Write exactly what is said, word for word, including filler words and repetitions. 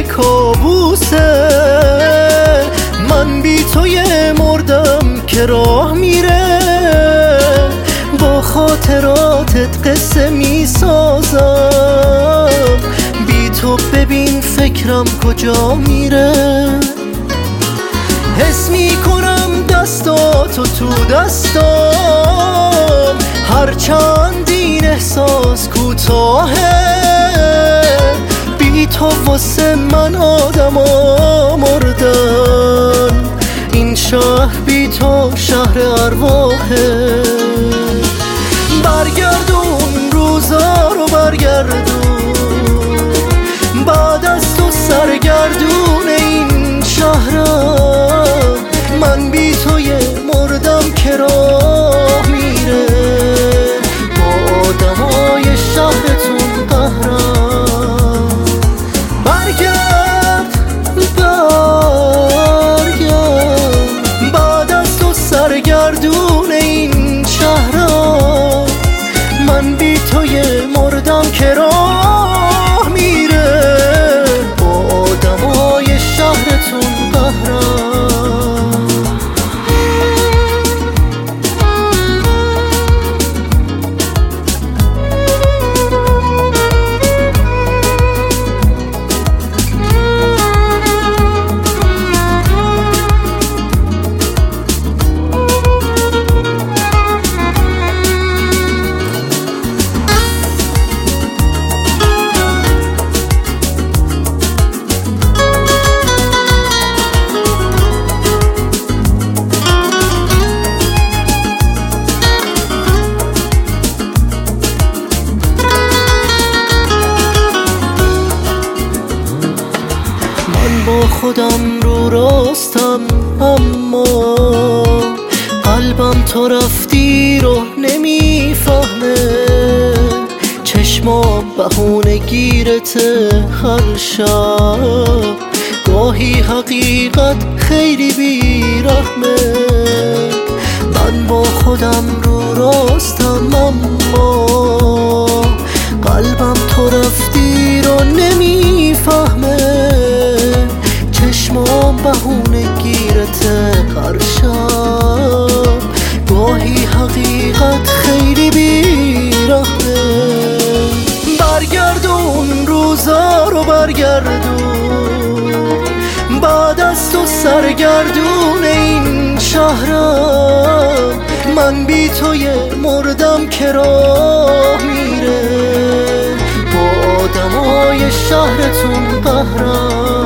کابوسه. من بی توی مردم که راه میره، با خاطراتت قصه میسازم. بی تو ببین فکرم کجا میره. حس میکنم دستاتو تو دستام، هرچند این احساس کوتاهه. بی تو واسه من آدما مردن، این شهر بی تو شهر ارواحه. برگردون روزا رو برگردون، بعد از تو سرگردون این شهرم. من بی توی مردم که راه میره، با آدمای شهرتون قهرم. برگرد برگرد، بعد از تو سرگردون این شهرم. من بی توی مردم که راه میره، با آدمای شهرتون قهرم. با خودم رو راستم، اما قلبم تو رفتی رو نمیفهمه. چشمام بهونه گیرته هر شب، گاهی حقیقت خیلی بیرحمه. من با خودم رو راستم، اما قلبم تو رفتی رو نمیفهمه. چشمام بهونه گیرته هر شب، گاهی حقیقت خیلی بیرحمه. برگردون روزا رو برگردون، بعد از تو سرگردون این شهرم. من بی توی مردم که راه میره، با آدمای شهرتون قهرم.